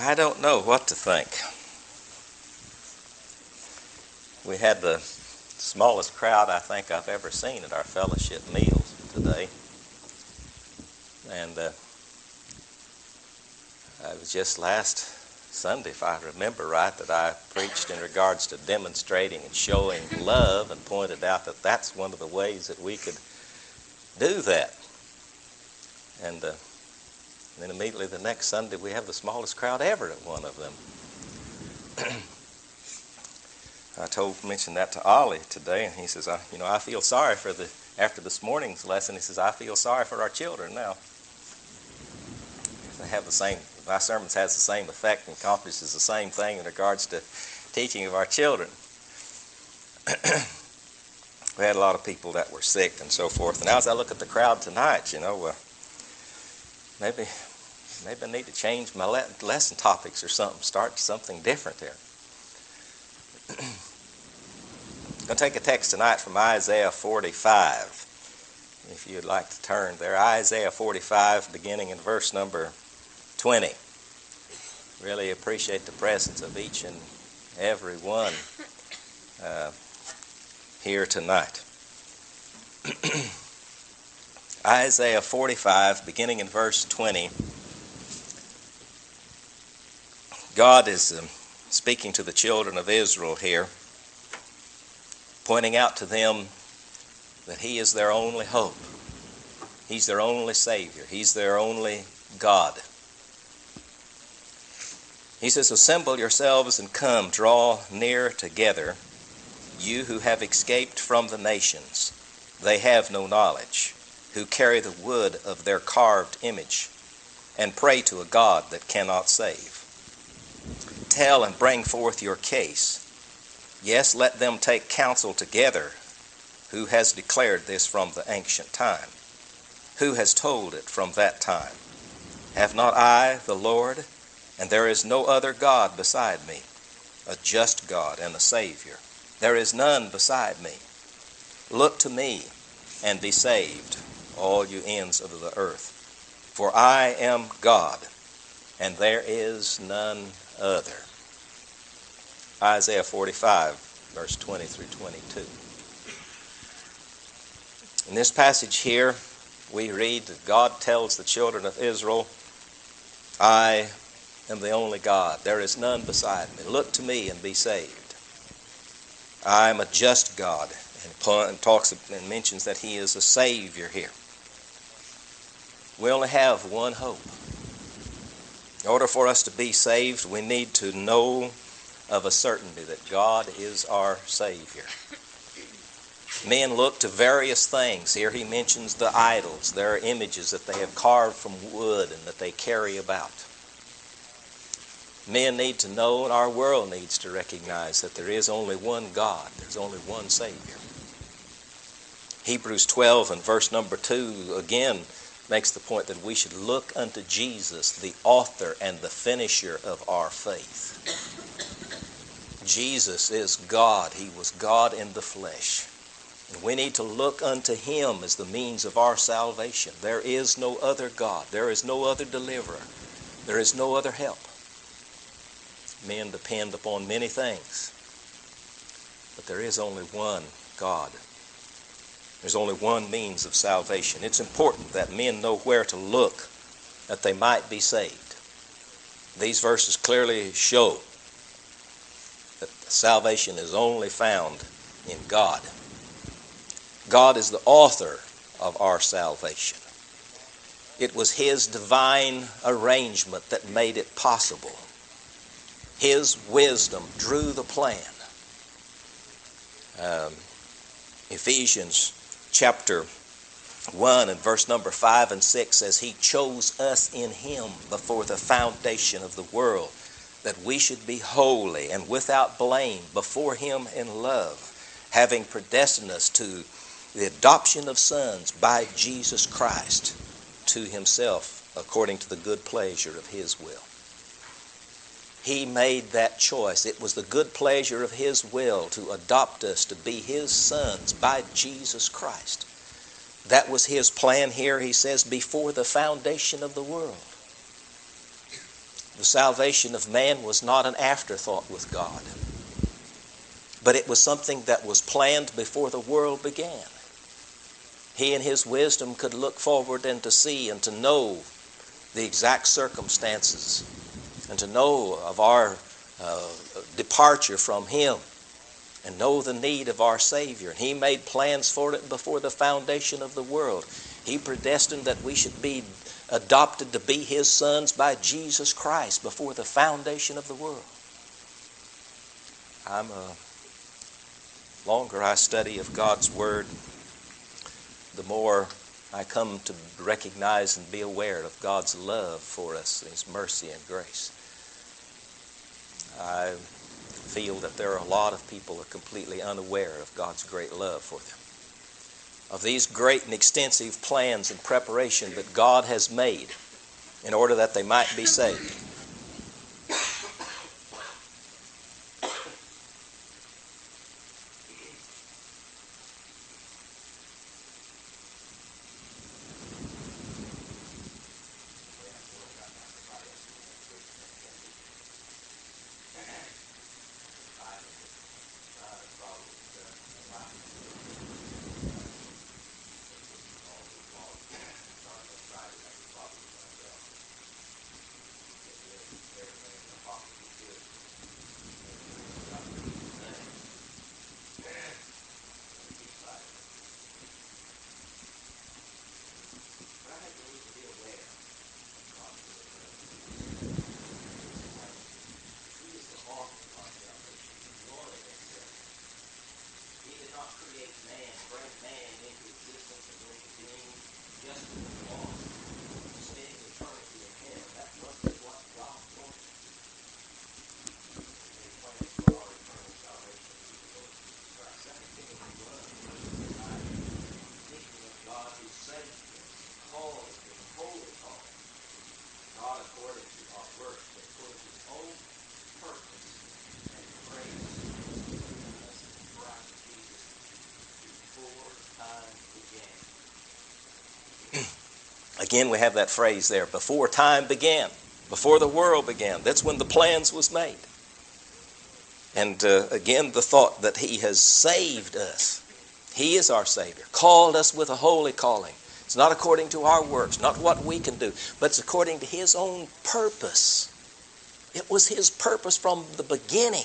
I don't know what to think. We had the smallest crowd I think I've ever seen at our fellowship meals today. And it was just last Sunday, if I remember right, that I preached in regards to demonstrating and showing love and pointed out that that's one of the ways that we could do that. And then immediately the next Sunday we have the smallest crowd ever at one of them. I mentioned that to Ollie today, and he says, I feel sorry after this morning's lesson, he says, I feel sorry for our children now. They have my sermons has the same effect and accomplishes the same thing in regards to teaching of our children. We had a lot of people that were sick and so forth. And now as I look at the crowd tonight, maybe I need to change my lesson topics or something, start something different there. I'm going to take a text tonight from Isaiah 45. If you'd like to turn there. Isaiah 45, beginning in verse number 20. Really appreciate the presence of each and every one here tonight. Isaiah 45, beginning in verse 20. God is speaking to the children of Israel here, pointing out to them that He is their only hope. He's their only Savior. He's their only God. He says, assemble yourselves and come, draw near together, you who have escaped from the nations. They have no knowledge, who carry the wood of their carved image, and pray to a God that cannot save. Tell and bring forth your case. Yes, let them take counsel together. Who has declared this from the ancient time? Who has told it from that time? Have not I, the Lord, and there is no other God beside me, a just God and a Savior? There is none beside me. Look to me and be saved, all you ends of the earth. For I am God, and there is none other. Isaiah 45, verse 20 through 22. In this passage here, we read that God tells the children of Israel, I am the only God. There is none beside me. Look to me and be saved. I am a just God. And talks and mentions that He is a Savior here. We only have one hope. In order for us to be saved, we need to know of a certainty that God is our Savior. Men look to various things. Here he mentions the idols. There are images that they have carved from wood and that they carry about. Men need to know, and our world needs to recognize, that there is only one God. There's only one Savior. Hebrews 12 and verse number 2 again makes the point that we should look unto Jesus, the author and the finisher of our faith. Jesus is God. He was God in the flesh. And we need to look unto Him as the means of our salvation. There is no other God. There is no other deliverer. There is no other help. Men depend upon many things, but there is only one God. There's only one means of salvation. It's important that men know where to look that they might be saved. These verses clearly show that salvation is only found in God. God is the author of our salvation. It was His divine arrangement that made it possible. His wisdom drew the plan. Ephesians chapter 1 and verse number 5 and 6 says, He chose us in Him before the foundation of the world, that we should be holy and without blame before Him in love, having predestined us to the adoption of sons by Jesus Christ to Himself, according to the good pleasure of His will. He made that choice. It was the good pleasure of His will to adopt us to be His sons by Jesus Christ. That was His plan here, he says, before the foundation of the world. The salvation of man was not an afterthought with God, but it was something that was planned before the world began. He in his wisdom could look forward and to see and to know the exact circumstances and to know of our departure from him and know the need of our Savior. And he made plans for it before the foundation of the world. He predestined that we should be adopted to be his sons by Jesus Christ before the foundation of the world. Longer I study of God's Word, the more I come to recognize and be aware of God's love for us, his mercy and grace. I feel that there are a lot of people who are completely unaware of God's great love for them, of these great and extensive plans and preparation that God has made in order that they might be saved. Again, we have that phrase there, before time began, before the world began. That's when the plans was made. And again, the thought that he has saved us. He is our Savior, called us with a holy calling. It's not according to our works, not what we can do, but it's according to his own purpose. It was his purpose from the beginning.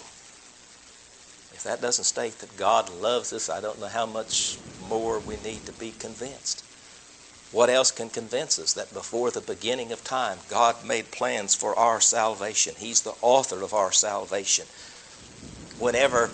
If that doesn't state that God loves us, I don't know how much more we need to be convinced. What else can convince us that before the beginning of time, God made plans for our salvation? He's the author of our salvation. Whenever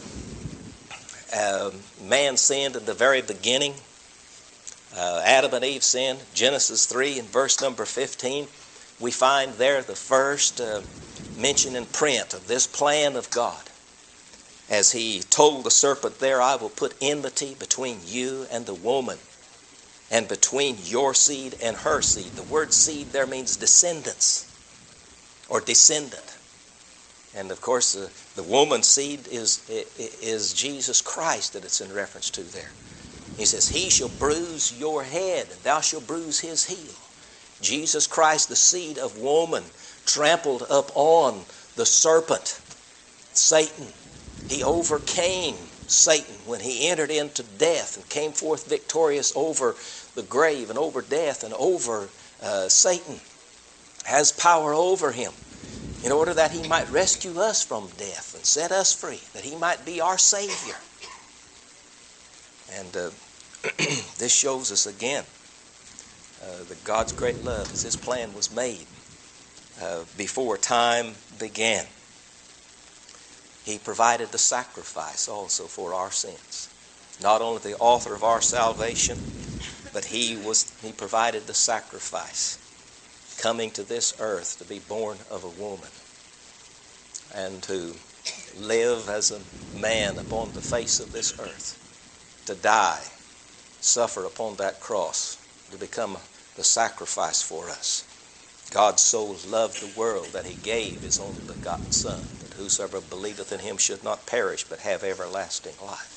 man sinned in the very beginning, Adam and Eve sinned, Genesis 3 and verse number 15, we find there the first mention in print of this plan of God. As he told the serpent there, I will put enmity between you and the woman, and between your seed and her seed. The word seed there means descendants or descendant. And of course, the woman's seed is Jesus Christ that it's in reference to there. He says, he shall bruise your head, and thou shalt bruise his heel. Jesus Christ, the seed of woman, trampled upon the serpent, Satan. He overcame Satan when he entered into death and came forth victorious over the grave and over death and over Satan. Has power over him in order that he might rescue us from death and set us free, that he might be our Savior. And this shows us again that God's great love, as his plan was made before time began. He provided the sacrifice also for our sins. Not only the author of our salvation, but he provided the sacrifice, coming to this earth to be born of a woman and to live as a man upon the face of this earth, to die, suffer upon that cross, to become the sacrifice for us. God so loved the world that he gave his only begotten Son, that whosoever believeth in him should not perish but have everlasting life.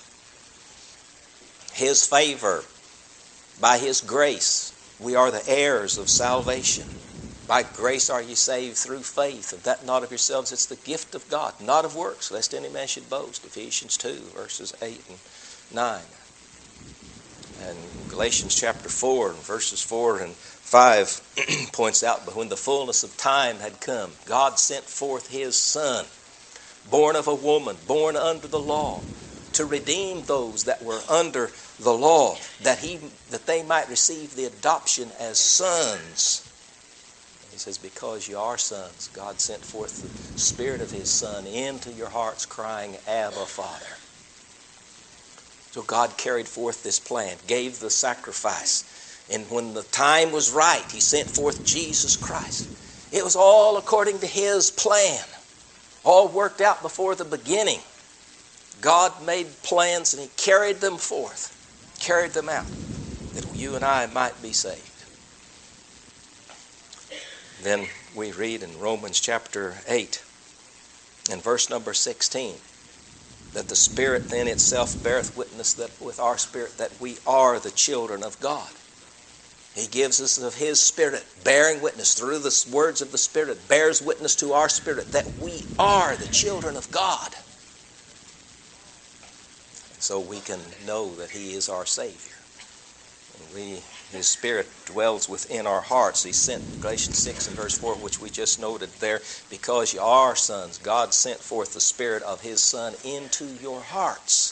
His favor, by his grace, we are the heirs of salvation. By grace are ye saved through faith, and that not of yourselves, it's the gift of God, not of works, lest any man should boast. Ephesians 2, verses 8 and 9. And Galatians chapter 4, verses 4 and 5 points out, but when the fullness of time had come, God sent forth his Son, born of a woman, born under the law, to redeem those that were under the law, that they might receive the adoption as sons. He says, because you are sons, God sent forth the Spirit of his Son into your hearts, crying, Abba, Father. So God carried forth this plan, gave the sacrifice. And when the time was right, he sent forth Jesus Christ. It was all according to his plan, all worked out before the beginning. God made plans and he carried them forth, carried them out, that you and I might be saved. Then we read in Romans chapter 8 and verse number 16 that the Spirit then itself beareth witness that with our spirit that we are the children of God. He gives us of his Spirit, bearing witness through the words of the Spirit, bears witness to our spirit that we are the children of God. So we can know that he is our Savior. And his Spirit dwells within our hearts. He sent, Galatians 6 and verse 4, which we just noted there, because you are sons, God sent forth the Spirit of his Son into your hearts,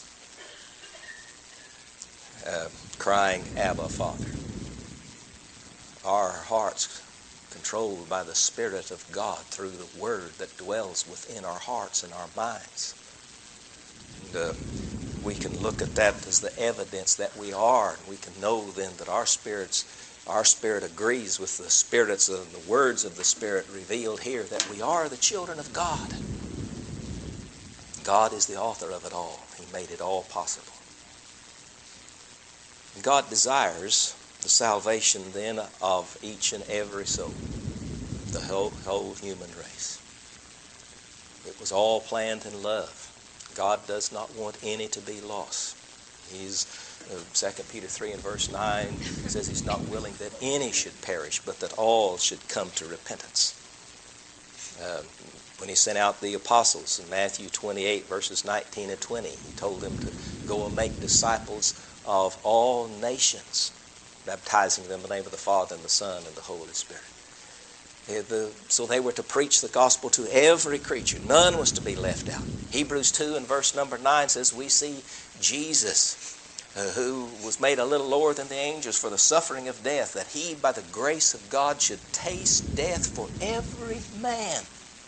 crying, Abba, Father. Our hearts controlled by the Spirit of God through the Word that dwells within our hearts and our minds. And we can look at that as the evidence that we are, and we can know then that our spirit agrees with the spirits of the words of the Spirit revealed here, that we are the children of God. God is the author of it all. He made it all possible. And God desires the salvation then of each and every soul, the whole human race. It was all planned in love. God does not want any to be lost. He's 2 Peter 3 and verse 9 says he's not willing that any should perish, but that all should come to repentance. When he sent out the apostles in Matthew 28 verses 19 and 20, he told them to go and make disciples of all nations, baptizing them in the name of the Father and the Son and the Holy Spirit. So they were to preach the gospel to every creature. None was to be left out. Hebrews 2 and verse number 9 says, we see Jesus, who was made a little lower than the angels for the suffering of death, that he, by the grace of God, should taste death for every man.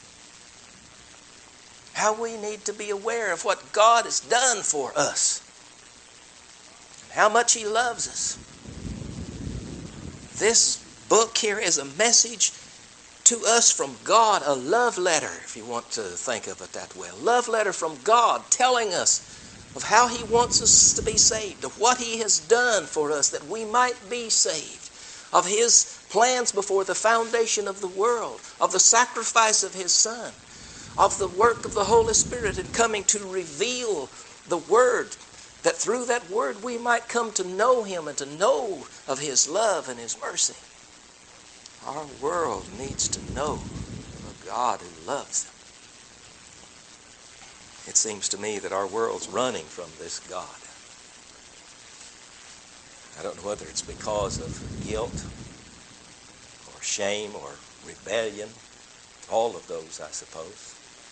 How we need to be aware of what God has done for us, and how much he loves us. This book here is a message to us from God, a love letter, if you want to think of it that way. A love letter from God telling us of how he wants us to be saved, of what he has done for us that we might be saved, of his plans before the foundation of the world, of the sacrifice of his Son, of the work of the Holy Spirit in coming to reveal the Word, that through that Word we might come to know him and to know of his love and his mercy. Our world needs to know a God who loves them. It seems to me that our world's running from this God. I don't know whether it's because of guilt or shame or rebellion, all of those, I suppose.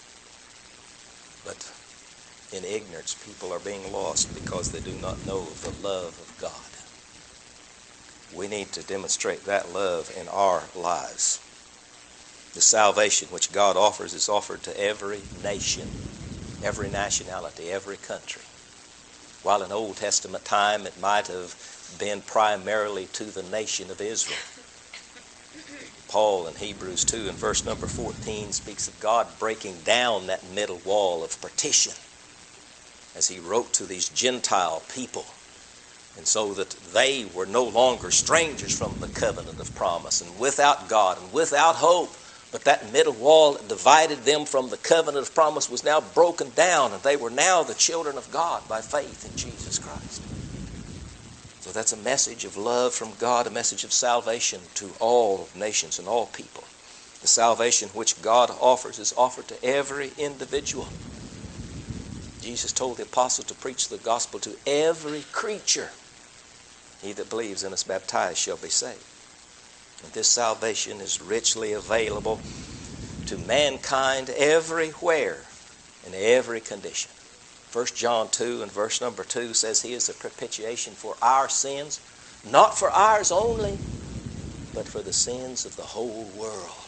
But in ignorance, people are being lost because they do not know the love of God. We need to demonstrate that love in our lives. The salvation which God offers is offered to every nation, every nationality, every country. While in Old Testament time it might have been primarily to the nation of Israel. Paul in Hebrews 2 and verse number 14 speaks of God breaking down that middle wall of partition as he wrote to these Gentile people. And so that they were no longer strangers from the covenant of promise and without God and without hope. But that middle wall that divided them from the covenant of promise was now broken down, and they were now the children of God by faith in Jesus Christ. So that's a message of love from God, a message of salvation to all nations and all people. The salvation which God offers is offered to every individual. Jesus told the apostles to preach the gospel to every creature. He that believes and is baptized shall be saved. And this salvation is richly available to mankind everywhere, in every condition. 1 John 2 and verse number 2 says he is a propitiation for our sins, not for ours only, but for the sins of the whole world.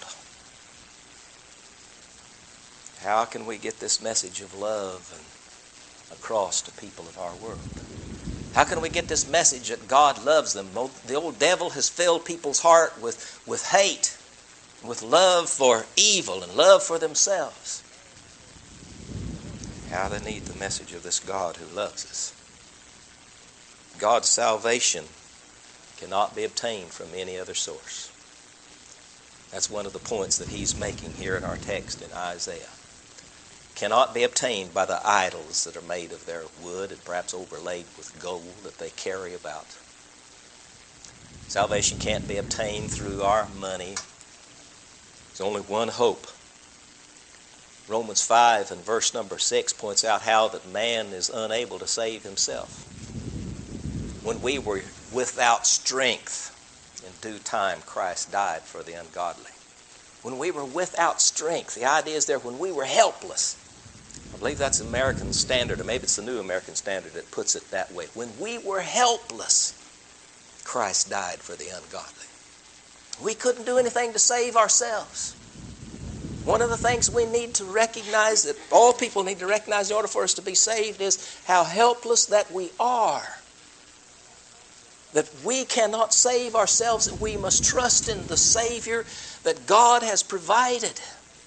How can we get this message of love across to people of our world? How can we get this message that God loves them? The old devil has filled people's heart with hate, with love for evil and love for themselves. How they need the message of this God who loves us. God's salvation cannot be obtained from any other source. That's one of the points that he's making here in our text in Isaiah. Cannot be obtained by the idols that are made of their wood and perhaps overlaid with gold that they carry about. Salvation can't be obtained through our money. There's only one hope. Romans 5 and verse number 6 points out how that man is unable to save himself. When we were without strength, in due time Christ died for the ungodly. When we were without strength, the idea is there when we were helpless. I believe that's the American Standard, or maybe it's the New American Standard that puts it that way. When we were helpless, Christ died for the ungodly. We couldn't do anything to save ourselves. One of the things we need to recognize, that all people need to recognize in order for us to be saved, is how helpless that we are. That we cannot save ourselves, that we must trust in the Savior that God has provided.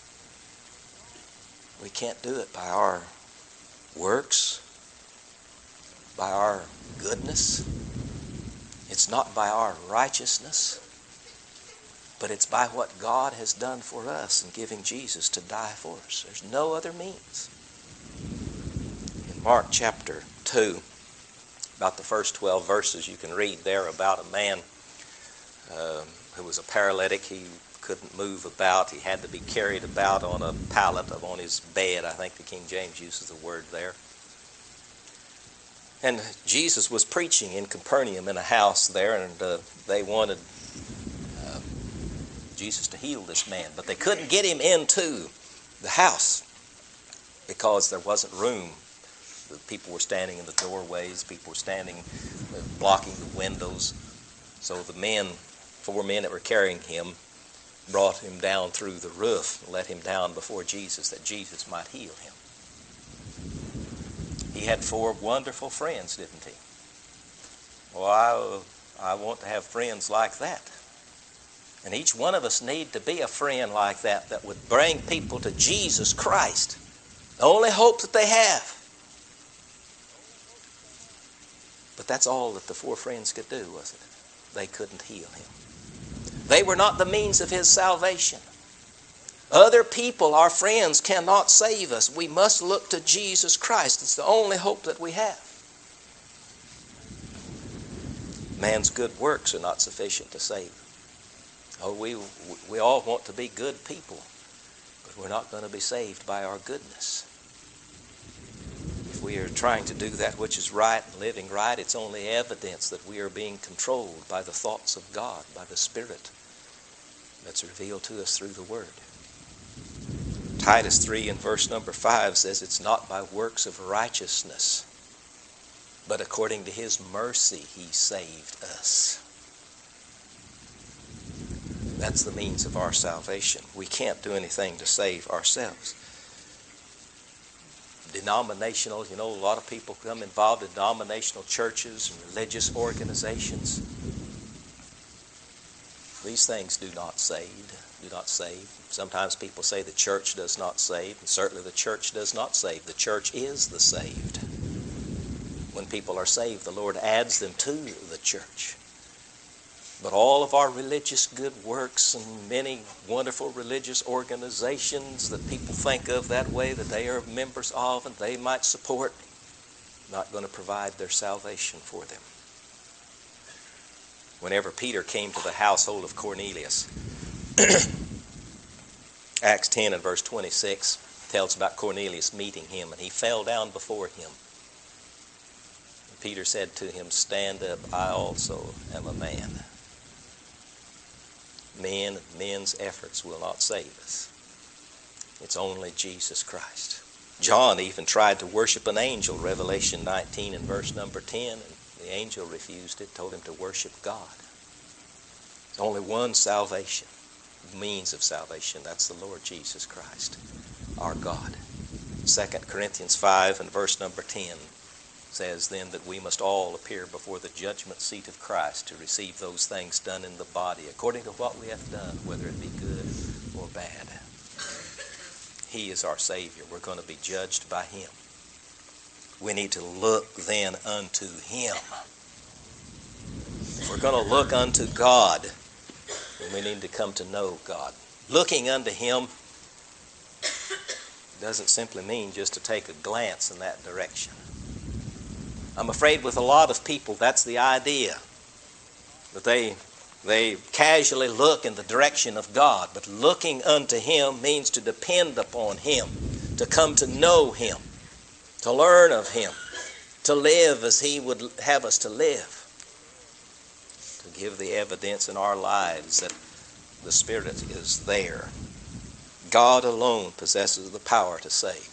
We can't do it by our works, by our goodness. It's not by our righteousness, but it's by what God has done for us in giving Jesus to die for us. There's no other means. In Mark chapter 2, about the first 12 verses, you can read there about a man who was a paralytic. He couldn't move about. He had to be carried about on a pallet on his bed. I think the King James uses the word there. And Jesus was preaching in Capernaum in a house there, and they wanted Jesus to heal this man, but they couldn't get him into the house because there wasn't room. The people were standing in the doorways. People were standing blocking the windows. So the 4 men that were carrying him, brought him down through the roof and let him down before Jesus that Jesus might heal him. He had 4 wonderful friends, didn't he? Well, I want to have friends like that. And each one of us need to be a friend like that, that would bring people to Jesus Christ. The only hope that they have. But that's all that the 4 friends could do, wasn't it? They couldn't heal him. They were not the means of his salvation. Other people, our friends, cannot save us. We must look to Jesus Christ. It's the only hope that we have. Man's good works are not sufficient to save. Oh, we all want to be good people, but we're not going to be saved by our goodness. If we are trying to do that which is right and living right, it's only evidence that we are being controlled by the thoughts of God, by the Spirit that's revealed to us through the Word. Titus 3 and verse number 5 says it's not by works of righteousness, but according to his mercy he saved us. That's the means of our salvation. We can't do anything to save ourselves. Denominational, a lot of people become involved in denominational churches and religious organizations. These things do not save. Sometimes people say the church does not save, and certainly the church does not save. The church is the saved. When people are saved, the Lord adds them to the church. But all of our religious good works and many wonderful religious organizations that people think of that way, that they are members of and they might support, not going to provide their salvation for them. whenever Peter came to the household of Cornelius. Acts 10 and verse 26 tells about Cornelius meeting him, and he fell down before him. And Peter said to him, "Stand up, I also am a man." Men's efforts will not save us. It's only Jesus Christ. John even tried to worship an angel, Revelation 19 and verse number 10, and the angel refused it, told him to worship God. There's only one salvation, means of salvation. That's the Lord Jesus Christ, our God. 2 Corinthians 5 and verse number 10 says then that we must all appear before the judgment seat of Christ to receive those things done in the body according to what we have done, whether it be good or bad. He is our Savior. We're going to be judged by Him. We need to look then unto Him. If we're going to look unto God, then we need to come to know God. Looking unto Him doesn't simply mean just to take a glance in that direction. I'm afraid with a lot of people, that's the idea. That they casually look in the direction of God, but looking unto Him means to depend upon Him, to come to know Him, to learn of Him, to live as He would have us to live, to give the evidence in our lives that the Spirit is there. God alone possesses the power to save.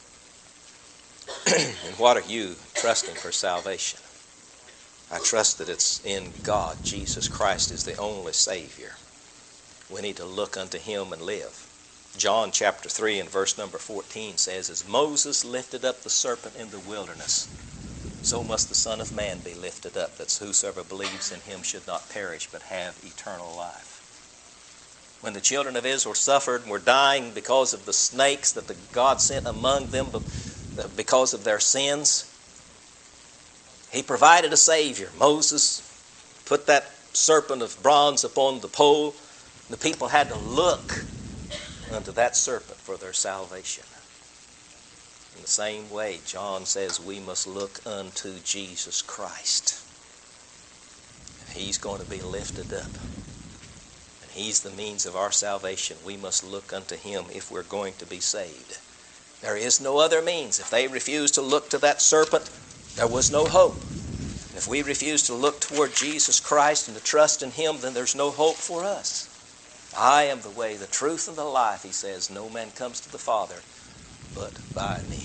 And what are you trusting for salvation? I trust that it's in God. Jesus Christ is the only Savior. We need to look unto Him and live. John chapter 3 and verse number 14 says, "As Moses lifted up the serpent in the wilderness, so must the Son of Man be lifted up, that whosoever believes in Him should not perish but have eternal life." When the children of Israel suffered and were dying because of the snakes that God sent among them because of their sins, He provided a Savior. Moses put that serpent of bronze upon the pole. The people had to look unto that serpent for their salvation. In the same way, John says we must look unto Jesus Christ. He's going to be lifted up. And He's the means of our salvation. We must look unto Him if we're going to be saved. There is no other means. If they refused to look to that serpent, there was no hope. If we refuse to look toward Jesus Christ and to trust in Him, then there's no hope for us. I am the way, the truth, and the life, He says. No man comes to the Father but by me.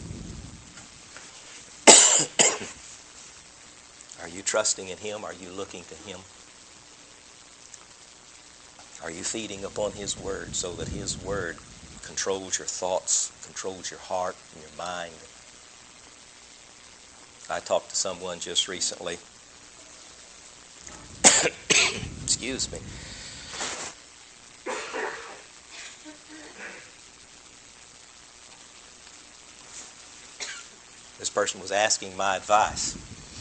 Are you trusting in Him? Are you looking to Him? Are you feeding upon His Word so that His Word controls your thoughts, controls your heart and your mind? I talked to someone just recently. Excuse me. This person was asking my advice.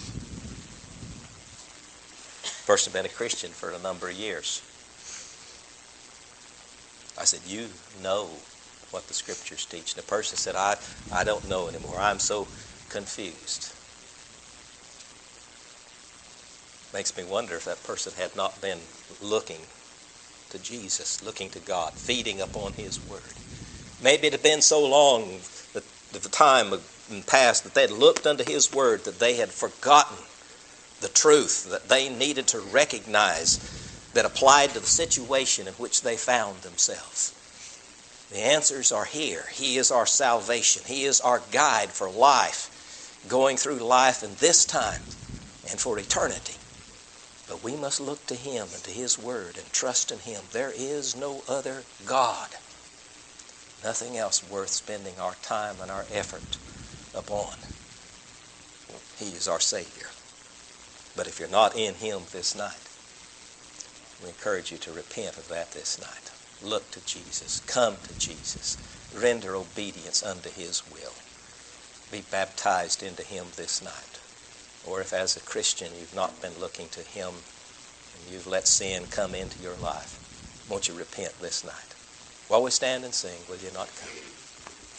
The person had been a Christian for a number of years. I said, "You know what the Scriptures teach." And the person said, I don't know anymore. I'm so confused. Makes me wonder if that person had not been looking to Jesus, looking to God, feeding upon His Word. Maybe it had been so long that the time in the past that they had looked unto His Word that they had forgotten the truth that they needed to recognize that applied to the situation in which they found themselves. The answers are here. He is our salvation. He is our guide for life, going through life in this time and for eternity. But we must look to Him and to His Word and trust in Him. There is no other God. Nothing else worth spending our time and our effort upon. He is our Savior. But if you're not in Him this night, we encourage you to repent of that this night. Look to Jesus. Come to Jesus. Render obedience unto His will. Be baptized into Him this night. Or if as a Christian you've not been looking to Him and you've let sin come into your life, won't you repent this night? While we stand and sing, will you not come?